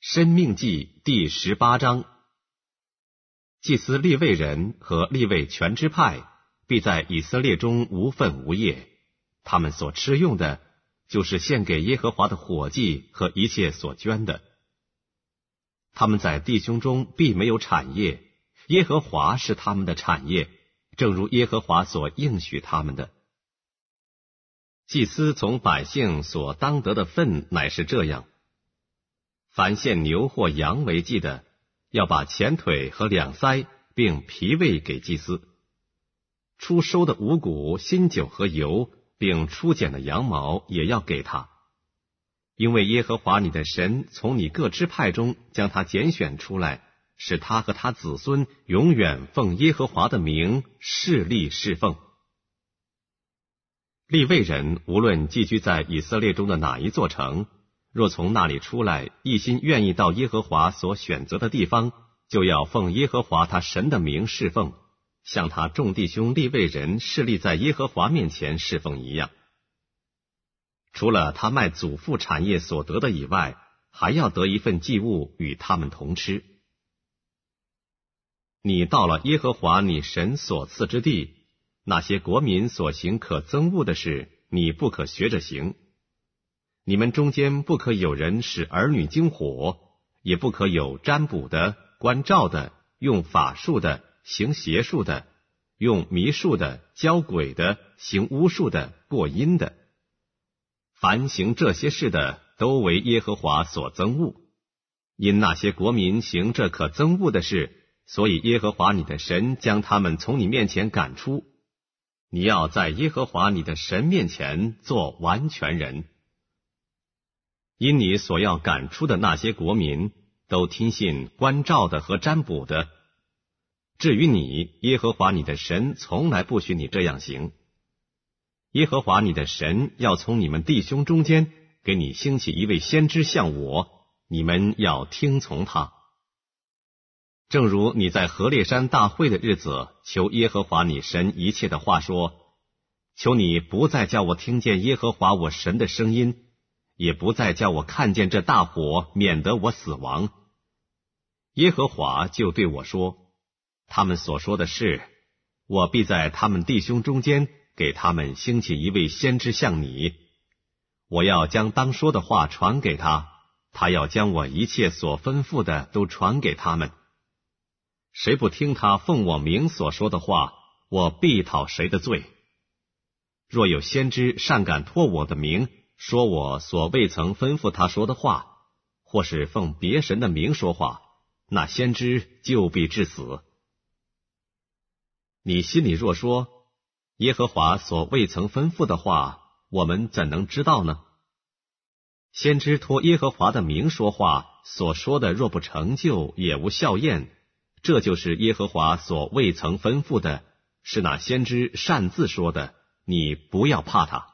申命记第18章。祭司利未人和利未全支派必在以色列中无分无业，他们所吃用的就是献给耶和华的火祭和一切所捐的。他们在弟兄中必没有产业，耶和华是他们的产业，正如耶和华所应许他们的。祭司从百姓所当得的分乃是这样：凡献牛或羊为祭的，要把前腿和两腮并脾胃给祭司；初收的五谷、新酒和油，并初剪的羊毛也要给他。因为耶和华你的神从你各支派中将他拣选出来，使他和他子孙永远奉耶和华的名侍立侍奉。利未人无论寄居在以色列中的哪一座城，若从那里出来，一心愿意到耶和华所选择的地方，就要奉耶和华他神的名侍奉，像他众弟兄利未人侍立在耶和华面前侍奉一样。除了他卖祖父产业所得的以外，还要得一份祭物与他们同吃。你到了耶和华你神所赐之地，那些国民所行可憎恶的事，你不可学着行。你们中间不可有人使儿女经火，也不可有占卜的、观兆的、用法术的、行邪术的、用迷术的、教鬼的、行巫术的、过阴的。凡行这些事的，都为耶和华所憎恶。因那些国民行这可憎恶的事，所以耶和华你的神将他们从你面前赶出。你要在耶和华你的神面前做完全人。因你所要赶出的那些国民，都听信观兆的和占卜的。至于你，耶和华你的神从来不许你这样行。耶和华你的神要从你们弟兄中间给你兴起一位先知像我，你们要听从他。正如你在何烈山大会的日子求耶和华你神一切的话说，求你不再叫我听见耶和华我神的声音，也不再叫我看见这大火，免得我死亡。耶和华就对我说，他们所说的是，我必在他们弟兄中间给他们兴起一位先知像你。我要将当说的话传给他，他要将我一切所吩咐的都传给他们。谁不听他奉我名所说的话，我必讨谁的罪。若有先知擅敢托我的名说我所未曾吩咐他说的话，或是奉别神的名说话，那先知就必致死。你心里若说，耶和华所未曾吩咐的话，我们怎能知道呢？先知托耶和华的名说话，所说的若不成就，也无效验，这就是耶和华所未曾吩咐的，是那先知擅自说的，你不要怕他。